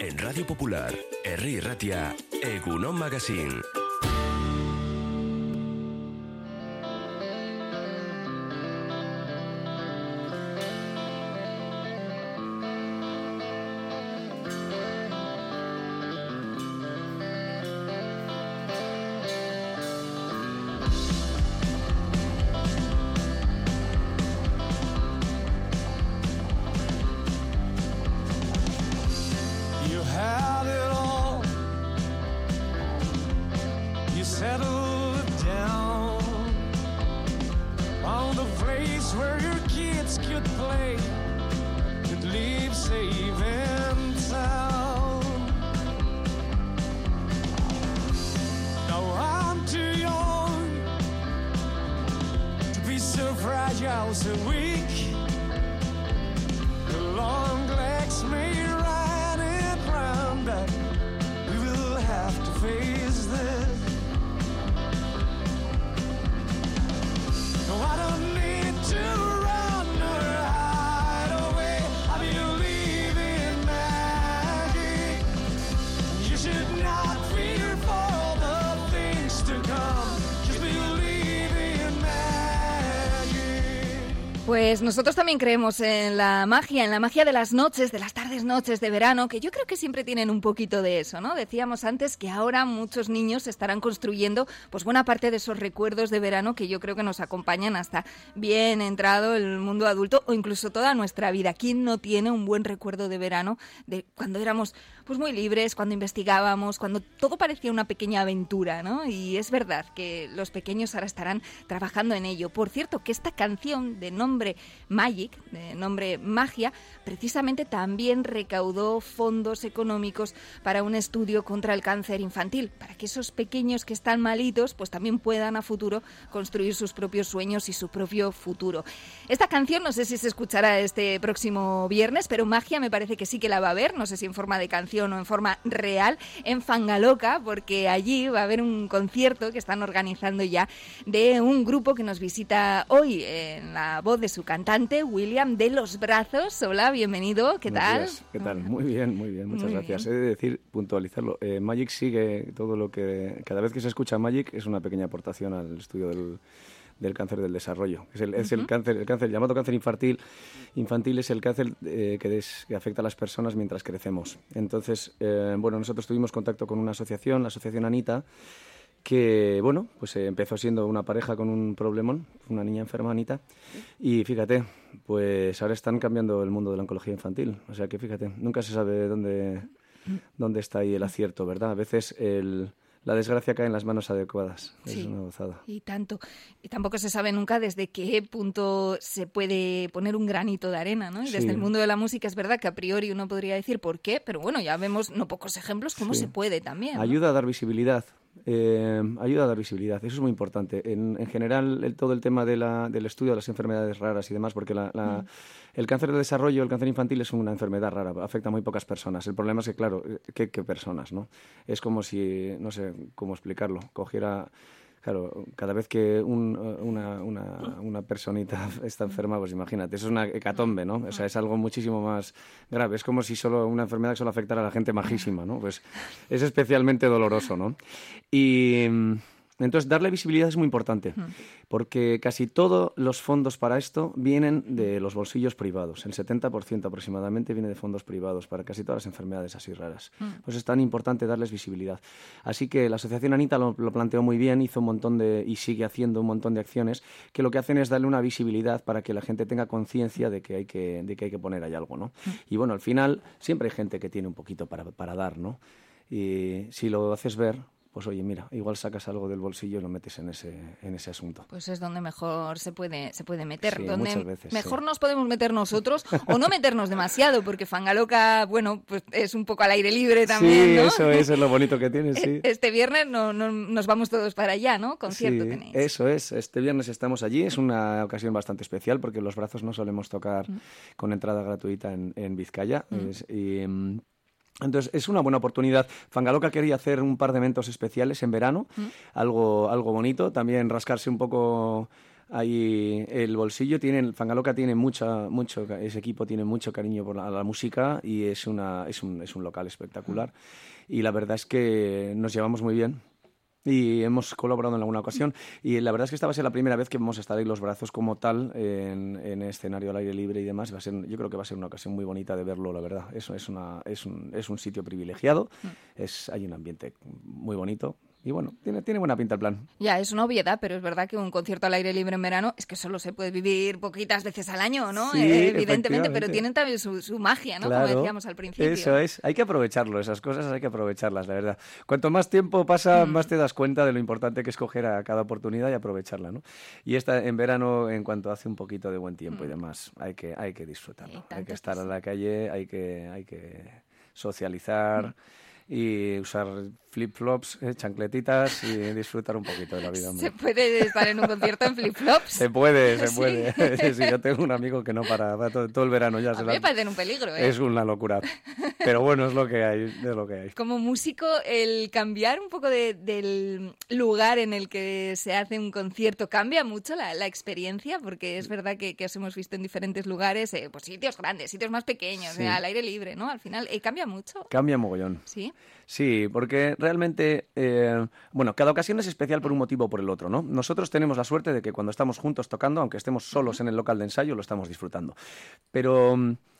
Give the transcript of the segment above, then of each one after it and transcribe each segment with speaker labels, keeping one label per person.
Speaker 1: En Radio Popular, Herri Ratia, Egunon Magazine.
Speaker 2: Pues nosotros también creemos en la magia de las noches, de las tardes, noches de verano, que yo creo que siempre tienen un poquito de eso, ¿no? Decíamos antes que ahora muchos niños estarán construyendo pues buena parte de esos recuerdos de verano que yo creo que nos acompañan hasta bien entrado el mundo adulto o incluso toda nuestra vida. ¿Quién no tiene un buen recuerdo de verano de cuando éramos pues muy libres, cuando investigábamos, cuando todo parecía una pequeña aventura, ¿no? Y es verdad que los pequeños ahora estarán trabajando en ello. Por cierto, que esta canción de nombre Magic, de nombre Magia, precisamente también recaudó fondos económicos para un estudio contra el cáncer infantil, para que esos pequeños que están malitos pues también puedan a futuro construir sus propios sueños y su propio futuro. Esta canción no sé si se escuchará este próximo viernes, pero Magia me parece que sí que la va a haber, no sé si en forma de canción o en forma real, en Fangaloca, porque allí va a haber un concierto que están organizando ya de un grupo que nos visita hoy en la voz de su cantante, William de los Brazos. Hola, bienvenido, ¿qué tal?
Speaker 3: Días. ¿Qué tal? Muy bien, muchas gracias. He de decir, puntualizarlo, Magic sigue todo lo que... Cada vez que se escucha Magic es una pequeña aportación al estudio del cáncer del desarrollo. Es el cáncer llamado cáncer infantil. Infantil es el cáncer que afecta a las personas mientras crecemos. Entonces, nosotros tuvimos contacto con una asociación, la Asociación Anita, que, pues empezó siendo una pareja con un problemón, una niña enferma, Anita, y fíjate, pues ahora están cambiando el mundo de la oncología infantil. O sea que fíjate, nunca se sabe dónde está ahí el acierto, ¿verdad? A veces la desgracia cae en las manos adecuadas. Sí, es una gozada.
Speaker 2: Y tanto. Y tampoco se sabe nunca desde qué punto se puede poner un granito de arena, ¿no? Y desde el mundo de la música es verdad que a priori uno podría decir por qué, pero bueno, ya vemos no pocos ejemplos cómo se puede también, ¿no?
Speaker 3: Ayuda a dar visibilidad. Eso es muy importante. En general, todo el tema del estudio de las enfermedades raras y demás, porque el cáncer de desarrollo, el cáncer infantil es una enfermedad rara, afecta a muy pocas personas. El problema es que, claro, ¿qué personas, no? Es como si, no sé cómo explicarlo, cogiera... Claro, cada vez que una personita está enferma, pues imagínate, eso es una hecatombe, ¿no? O sea, es algo muchísimo más grave. Es como si solo una enfermedad que solo afectara a la gente majísima, ¿no? Pues es especialmente doloroso, ¿no? Y... Entonces, darle visibilidad es muy importante, porque casi todos los fondos para esto vienen de los bolsillos privados. El 70% aproximadamente viene de fondos privados para casi todas las enfermedades así raras. Pues es tan importante darles visibilidad. Así que la Asociación Anita lo planteó muy bien, hizo y sigue haciendo un montón de acciones que lo que hacen es darle una visibilidad para que la gente tenga conciencia de que hay que poner ahí algo, ¿no? Y bueno, al final siempre hay gente que tiene un poquito para dar, ¿no? Y si lo haces ver... Pues oye, mira, igual sacas algo del bolsillo y lo metes en ese asunto.
Speaker 2: Pues es donde mejor se puede meter,
Speaker 3: sí,
Speaker 2: donde
Speaker 3: muchas veces,
Speaker 2: mejor nos podemos meter nosotros o no meternos demasiado, porque Fangaloca, pues es un poco al aire libre también, ¿no?
Speaker 3: Sí, eso es lo bonito que tiene, sí.
Speaker 2: Este viernes nos vamos todos para allá, ¿no? Concierto tenéis.
Speaker 3: Eso es, este viernes estamos allí, es una ocasión bastante especial porque Los Brazos no solemos tocar con entrada gratuita en Vizcaya entonces, es una buena oportunidad. Fangaloca quería hacer un par de eventos especiales en verano, algo bonito, también rascarse un poco Ahí el bolsillo tiene, Fangaloca tiene ese equipo tiene mucho cariño por la música y es un local espectacular. Y la verdad es que nos llevamos muy bien. Y hemos colaborado en alguna ocasión y la verdad es que esta va a ser la primera vez que vamos a estar ahí los brazos como tal en escenario al aire libre y demás. Yo creo que va a ser una ocasión muy bonita de verlo, la verdad. Es un sitio privilegiado, hay un ambiente muy bonito. Y bueno, tiene buena pinta el plan.
Speaker 2: Ya, es una obviedad, pero es verdad que un concierto al aire libre en verano es que solo se puede vivir poquitas veces al año, ¿no?
Speaker 3: Sí,
Speaker 2: evidentemente, pero tienen también su magia, ¿no?
Speaker 3: Claro,
Speaker 2: como decíamos al principio.
Speaker 3: Eso es, hay que aprovecharlo, esas cosas hay que aprovecharlas, la verdad. Cuanto más tiempo pasa, más te das cuenta de lo importante que es coger a cada oportunidad y aprovecharla, ¿no? Y en verano, en cuanto hace un poquito de buen tiempo y demás, hay que disfrutarlo. Hay que estar en la calle, hay que socializar y usar flip-flops, chancletitas y disfrutar un poquito de la vida. Hombre.
Speaker 2: ¿Se puede estar en un concierto en flip-flops?
Speaker 3: Se puede. Sí, yo tengo un amigo que no para todo el verano ya.
Speaker 2: A mí me parecen un peligro, ¿eh?
Speaker 3: Es una locura. Pero bueno, es lo que hay.
Speaker 2: Como músico, el cambiar un poco del lugar en el que se hace un concierto cambia mucho la experiencia, porque es verdad que os hemos visto en diferentes lugares, pues sitios grandes, sitios más pequeños,
Speaker 3: sí.
Speaker 2: Al aire libre, ¿no? Al final, ¿cambia mucho?
Speaker 3: Cambia mogollón.
Speaker 2: ¿Sí?
Speaker 3: Sí, porque realmente, cada ocasión es especial por un motivo o por el otro, ¿no? Nosotros tenemos la suerte de que cuando estamos juntos tocando, aunque estemos solos en el local de ensayo, lo estamos disfrutando. Pero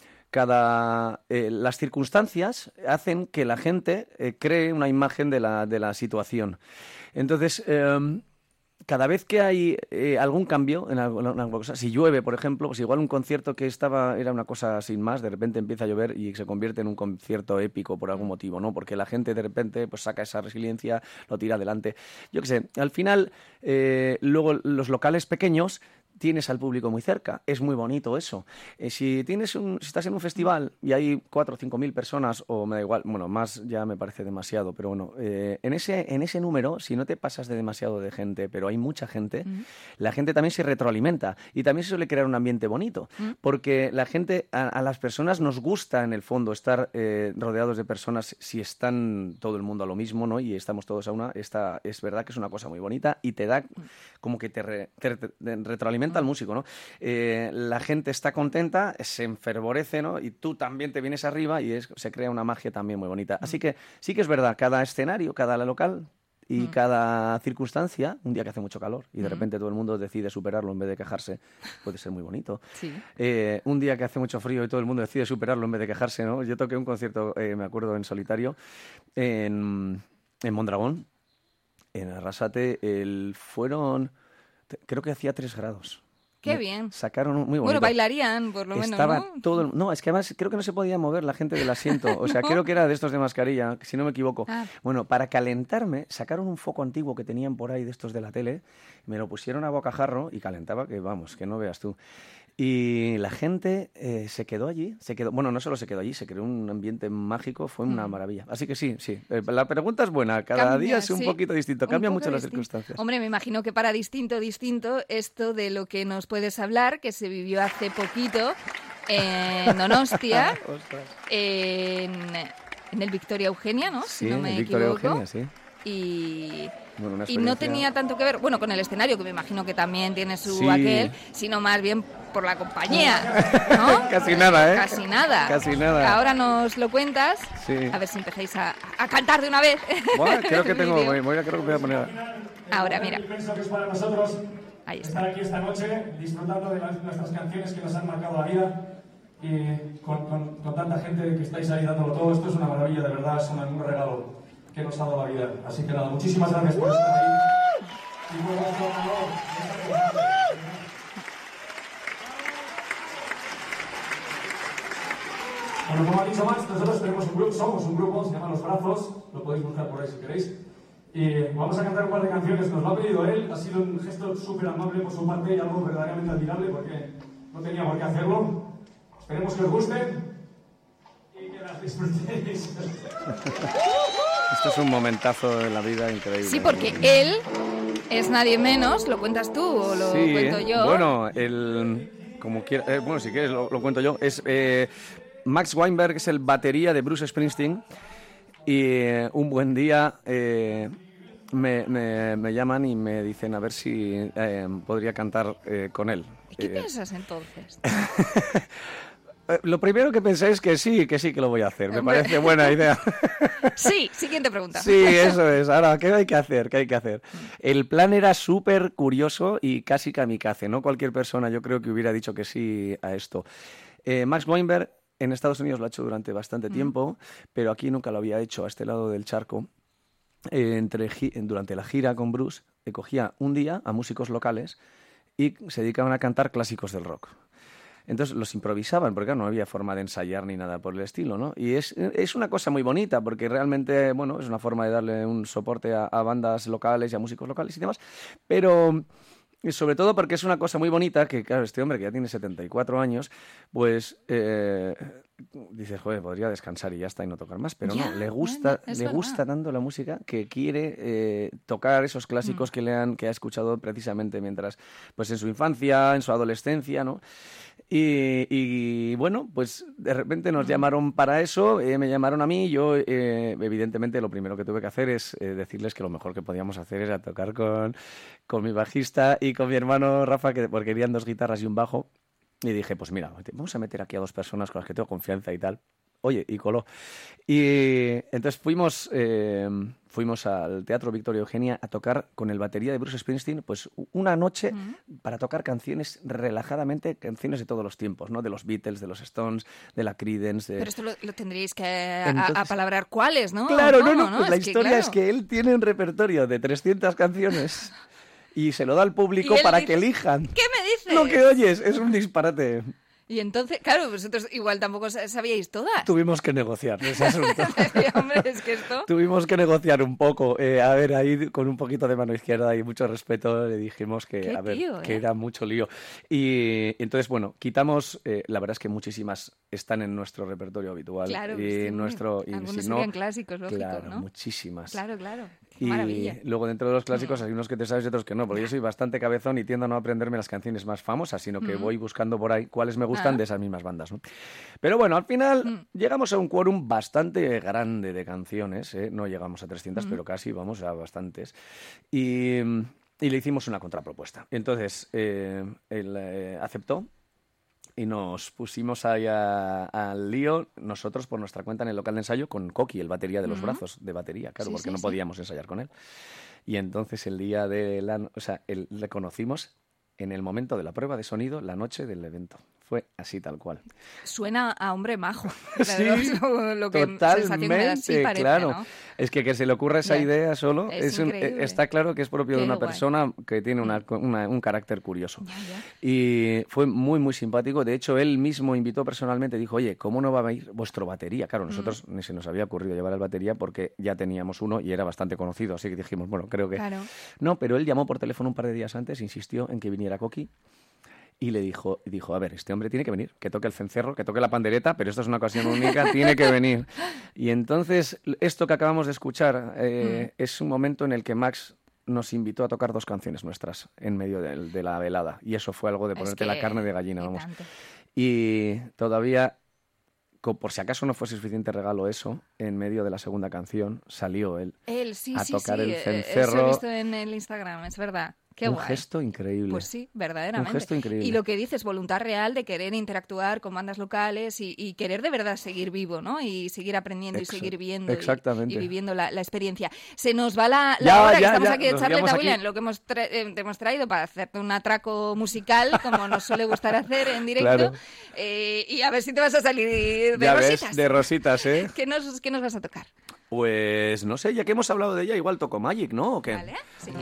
Speaker 3: las circunstancias hacen que la gente cree una imagen de la situación. Entonces, cada vez que hay algún cambio en alguna cosa, si llueve, por ejemplo, pues igual un concierto que era una cosa sin más, de repente empieza a llover y se convierte en un concierto épico por algún motivo, ¿no? Porque la gente de repente pues saca esa resiliencia, lo tira adelante. Yo qué sé, al final, luego los locales pequeños tienes al público muy cerca. Es muy bonito eso. Si estás en un festival y hay 4 o 5.000 personas, o me da igual, bueno, más ya me parece demasiado, pero bueno, en ese número, si no te pasas de demasiado de gente, pero hay mucha gente, la gente también se retroalimenta y también se suele crear un ambiente bonito, porque la gente, a las personas nos gusta en el fondo estar rodeados de personas si están todo el mundo a lo mismo, ¿no? Y estamos todos a una, es verdad que es una cosa muy bonita y te da como que te retroalimenta al músico, ¿no? La gente está contenta, se enfervorece, ¿no? Y tú también te vienes arriba y se crea una magia también muy bonita. Así que sí que es verdad, cada escenario, cada local y cada circunstancia, un día que hace mucho calor y de repente todo el mundo decide superarlo en vez de quejarse, puede ser muy bonito.
Speaker 2: Sí.
Speaker 3: Un día que hace mucho frío y todo el mundo decide superarlo en vez de quejarse, ¿no? Yo toqué un concierto, me acuerdo, en solitario, en Mondragón, en Arrasate, creo que hacía 3 grados.
Speaker 2: ¡Qué bien!
Speaker 3: Sacaron muy bonito.
Speaker 2: Bueno, bailarían, por lo menos, ¿no?
Speaker 3: No, es que además creo que no se podía mover la gente del asiento. O sea, creo que era de estos de mascarilla, si no me equivoco. Bueno, para calentarme, sacaron un foco antiguo que tenían por ahí de estos de la tele, me lo pusieron a bocajarro y calentaba que, vamos, que no veas tú. Y la gente se quedó allí, bueno, no solo se quedó allí, se creó un ambiente mágico, fue una maravilla. Así que sí, la pregunta es buena, cada día es un poquito distinto, cambia mucho las circunstancias.
Speaker 2: Hombre, me imagino que para distinto, esto de lo que nos puedes hablar, que se vivió hace poquito en Donostia, en el Victoria Eugenia, ¿no?
Speaker 3: Sí,
Speaker 2: si no me
Speaker 3: Victoria
Speaker 2: equivoco.
Speaker 3: Eugenia, sí.
Speaker 2: Y
Speaker 3: Bueno,
Speaker 2: no tenía tanto que ver, bueno, con el escenario, que me imagino que también tiene su sino más bien por la compañía, ¿no?
Speaker 3: Casi nada, ¿eh?
Speaker 2: Casi nada.
Speaker 3: Casi nada.
Speaker 2: Ahora nos lo cuentas,
Speaker 3: sí.
Speaker 2: A ver si empezáis a cantar de una vez.
Speaker 3: Bueno, creo que creo que voy a poner...
Speaker 2: Ahora, mira.
Speaker 4: Yo pienso que es para nosotros
Speaker 2: Ahí está.
Speaker 4: estar aquí esta noche disfrutando de nuestras canciones que nos han marcado la vida y con tanta gente que estáis ahí dándolo todo. Esto es una maravilla, de verdad, es un regalo que nos ha dado la vida. Así que nada, muchísimas gracias por estar ahí. Y muy gracias por Bueno, como ha dicho Max, nosotros somos un grupo, se llama Los Brazos, lo podéis buscar por ahí si queréis. Y vamos a cantar un par de canciones, nos lo ha pedido él, ha sido un gesto súper amable por su parte y algo verdaderamente admirable porque no tenía por qué hacerlo. Esperemos que os guste y que las disfrutéis.
Speaker 3: Esto es un momentazo de la vida increíble.
Speaker 2: Sí, porque él es nadie menos, ¿lo cuentas tú o lo cuento yo?
Speaker 3: Bueno, como quiera, bueno, si quieres lo cuento yo. Es Max Weinberg, es el batería de Bruce Springsteen, y un buen día me llaman y me dicen a ver si podría cantar con él.
Speaker 2: ¿Y qué piensas entonces?
Speaker 3: Lo primero que pensé es que sí que lo voy a hacer. Me parece buena idea.
Speaker 2: Sí, siguiente pregunta.
Speaker 3: Sí, eso es. Ahora, ¿qué hay que hacer? El plan era súper curioso y casi kamikaze, ¿no? Cualquier persona yo creo que hubiera dicho que sí a esto. Max Weinberg en Estados Unidos lo ha hecho durante bastante tiempo, pero aquí nunca lo había hecho a este lado del charco. Durante la gira con Bruce, cogía un día a músicos locales y se dedicaban a cantar clásicos del rock. Entonces los improvisaban, porque no había forma de ensayar ni nada por el estilo, ¿no? Y es una cosa muy bonita, porque realmente, bueno, es una forma de darle un soporte a bandas locales y a músicos locales y demás, pero sobre todo porque es una cosa muy bonita, que claro, este hombre que ya tiene 74 años, pues dices, joder, podría descansar y ya está y no tocar más, pero ya, no, le gusta tanto la música que quiere tocar esos clásicos que ha escuchado precisamente mientras, pues en su infancia, en su adolescencia, ¿no? Y bueno, pues de repente nos llamaron para eso, me llamaron a mí, yo evidentemente lo primero que tuve que hacer es decirles que lo mejor que podíamos hacer era tocar con mi bajista y con mi hermano Rafa, porque querían 2 guitarras y un bajo, y dije, pues mira, vamos a meter aquí a 2 personas con las que tengo confianza y tal. Oye, y coló. Y entonces fuimos al Teatro Victoria Eugenia a tocar con el batería de Bruce Springsteen, pues una noche para tocar canciones relajadamente, canciones de todos los tiempos, ¿no? De los Beatles, de los Stones, de la Creedence.
Speaker 2: Pero esto lo tendríais que apalabrar cuáles, ¿no?
Speaker 3: Claro, no. Pues la historia es que él tiene un repertorio de 300 canciones y se lo da al público para que elijan.
Speaker 2: ¿Qué me dices?
Speaker 3: Lo que oyes es un disparate.
Speaker 2: Y entonces, claro, vosotros igual tampoco sabíais todas.
Speaker 3: Tuvimos que negociar ese asunto.
Speaker 2: Hombre, es que esto...
Speaker 3: Tuvimos que negociar un poco. A ver, ahí con un poquito de mano izquierda y mucho respeto le dijimos que, que era mucho lío. Y entonces, bueno, quitamos... la verdad es que muchísimas están en nuestro repertorio habitual.
Speaker 2: Claro,
Speaker 3: y
Speaker 2: algunos serían clásicos, lógico,
Speaker 3: claro,
Speaker 2: ¿no?
Speaker 3: muchísimas.
Speaker 2: Claro.
Speaker 3: Y
Speaker 2: maravilla.
Speaker 3: luego dentro de los clásicos hay unos que te sabes y otros que no, porque yo soy bastante cabezón y tiendo a no aprenderme las canciones más famosas, sino que voy buscando por ahí cuáles me gustan de esas mismas bandas, ¿no? Pero bueno, al final llegamos a un quórum bastante grande de canciones, ¿eh? No llegamos a 300, pero casi, vamos a bastantes. Y le hicimos una contrapropuesta. Entonces, él aceptó. Y nos pusimos ahí al lío, nosotros por nuestra cuenta en el local de ensayo, con Coqui, el batería de los brazos de batería, claro, porque no podíamos ensayar con él. Y entonces el día le conocimos en el momento de la prueba de sonido, la noche del evento. Fue así tal cual.
Speaker 2: Suena a hombre majo.
Speaker 3: Sí,
Speaker 2: lo que totalmente,
Speaker 3: sí parece, claro. ¿No? Es que se le ocurra esa idea solo, está claro que es propio de una persona que tiene un carácter curioso. Ya. Y fue muy, muy simpático. De hecho, él mismo invitó personalmente, dijo, oye, ¿cómo no va a ir vuestro batería? Claro, nosotros ni se nos había ocurrido llevar el batería porque ya teníamos uno y era bastante conocido. Así que dijimos, bueno, creo que... Claro. No, pero él llamó por teléfono un par de días antes, insistió en que viniera Coqui. Y le dijo, a ver, este hombre tiene que venir, que toque el cencerro, que toque la pandereta, pero esto es una ocasión única, tiene que venir. Y entonces, esto que acabamos de escuchar es un momento en el que Max nos invitó a tocar 2 canciones nuestras en medio de la velada. Y eso fue algo de ponerte la carne de gallina, vamos. Y todavía, por si acaso no fuese suficiente regalo eso, en medio de la segunda canción salió él a tocar el cencerro.
Speaker 2: Eso he visto en el Instagram, es verdad. Qué
Speaker 3: un
Speaker 2: guay.
Speaker 3: Gesto increíble.
Speaker 2: Pues sí, verdaderamente.
Speaker 3: Un gesto increíble.
Speaker 2: Y lo que dices, voluntad real de querer interactuar con bandas locales y querer de verdad seguir vivo, ¿no? Y seguir aprendiendo y seguir viendo y viviendo la experiencia. Se nos va la hora que estamos aquí de charleta, William, lo que te hemos traído para hacerte un atraco musical, como nos suele gustar hacer en directo.
Speaker 3: Claro.
Speaker 2: Y a ver si te vas a salir de
Speaker 3: ya
Speaker 2: rositas.
Speaker 3: Ves, de rositas, ¿eh?
Speaker 2: ¿Qué nos vas a tocar?
Speaker 3: Pues no sé, ya que hemos hablado de ella, igual toco Magic, ¿no? ¿O qué?
Speaker 2: Vale, sí.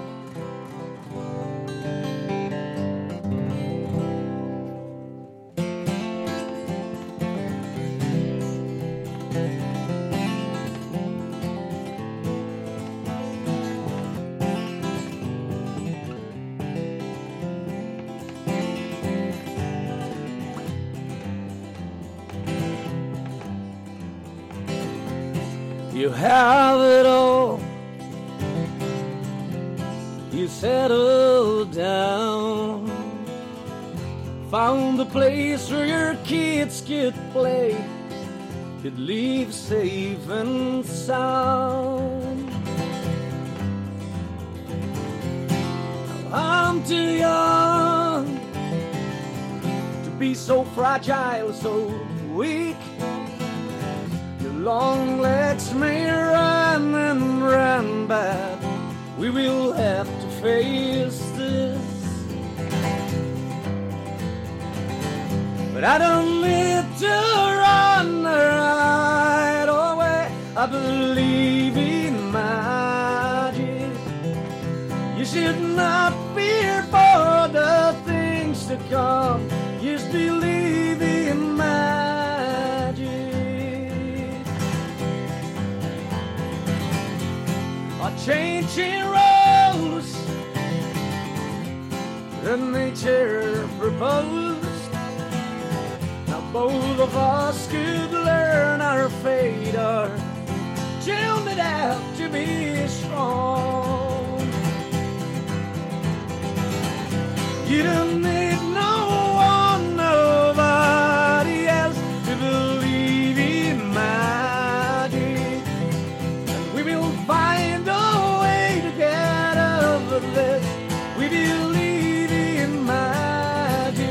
Speaker 5: You have it all. You settled down. Found a place where your kids could play, could live safe and sound. I'm too young to be so fragile, so weak. Your long legs may run and run, but we will have to face this. But I don't need to run right away. I believe in magic. You should not fear for the things to come. Just believe in magic. A changing roads that nature proposed. Now both of us could learn our fate, or tune it out to be strong. You don't need no one, nobody else to believe in magic. And we will find a way to get over this. We believe in magic.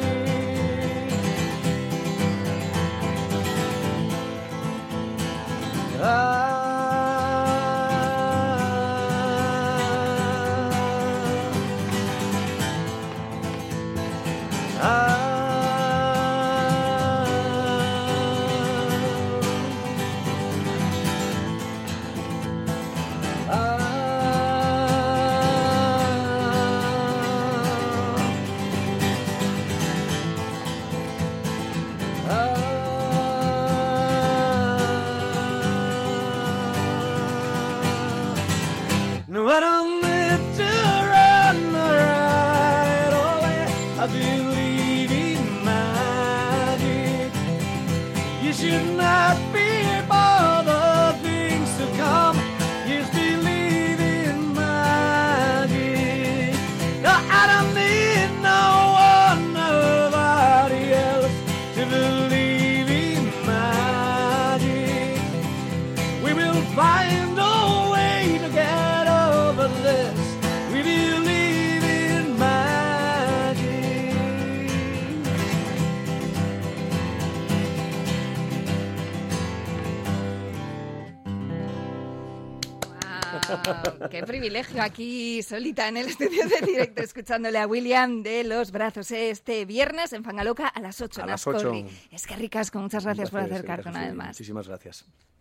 Speaker 5: No, I don't need to run right away. I believe in magic. You should not fear for the things to come. Just believe in magic. No, I don't need no one, nobody else to believe in magic. We will find a way to get over this. We believe in magic.
Speaker 2: Wow, qué privilegio aquí solita en el estudio de directo escuchándole a William de Los Brazos este viernes en Fangaloca a las 8.
Speaker 3: A las 8.
Speaker 2: Es que ricasco, muchas gracias por
Speaker 3: Un placer,
Speaker 2: acercarte una vez más.
Speaker 3: Muchísimas gracias.